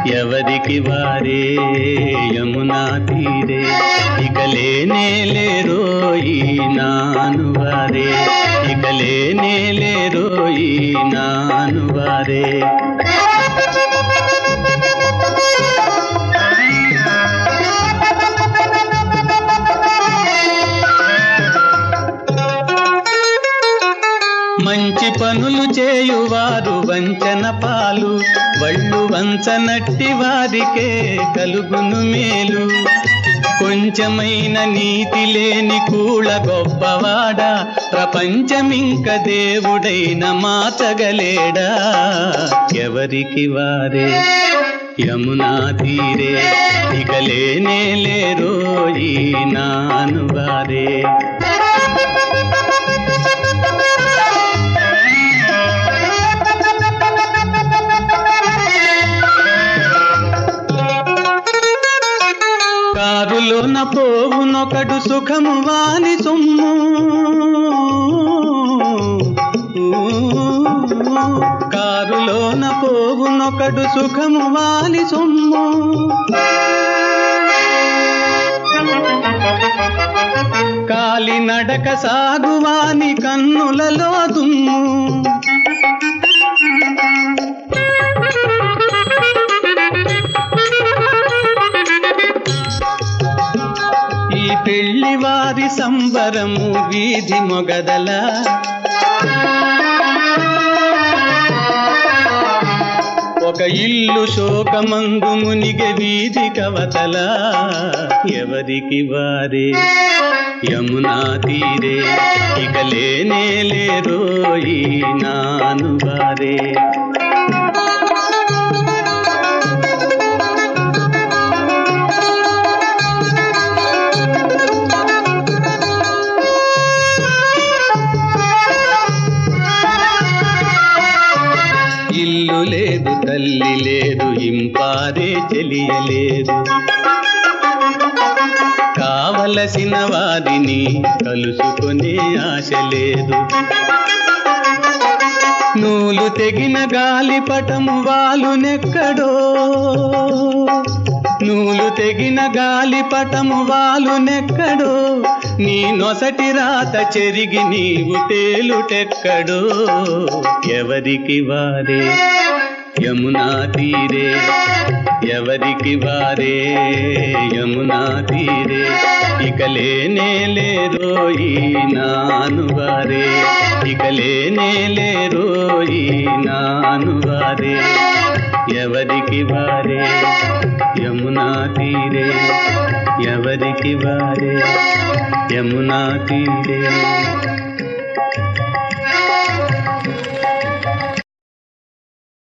ఎవరికి వారే యమునా తీరే ఇక లేనే లేరోయి నాను వారే ఇక లేనే లేరోయి నాను వారే మంచి పనులు చేయువారు వంచన పాలు వళ్ళు వంచనట్టి వారికే కలుగును మేలు కొంచెమైన నీతి లేని కూళ గొప్పవాడా ప్రపంచమింక దేవుడైన మార్చగలేడా ఎవరికి వారే యమునా తీరే ఇక లేనే లేరోయి నాను వారే కారులోన పోవునొకడు సుఖము వాని సొమ్ము కారులోన పోవునొకడు సుఖము వాని సొమ్ము కాలి నడక సాగువాని కన్నులలో దుమ్ము పెళ్లి వారి సంబరము వీధి మొగదల ఒక ఇల్లు శోకమందు మునిగె వీధి కవతల ఎవరికి వారే యమునా తీరే ఇక లేనే లేరోయి నాను వారే ఇల్లు లేదు తల్లి లేదు ఇంపారే చెలియలేదు కావలసిన వారిని కలుసుకునే ఆశ లేదు నూలు తెగిన గాలిపటము వాలునెక్కడో నూలు తెగిన గాలిపటము వాలునెక్కడో నీ నొసటి రాత చెరిగి నీవు తేలుటెక్కడో ఎవరికి వారే యమునా తీరే ఎవరికి వారే యమునా తీరే ఇక లేనే లేరోయి నాను వారే ఇక లేనే లేరోయి నాను వారే ఎవరికి వారే యమునా తీరే ఎవరికి వారే యమునా తీరే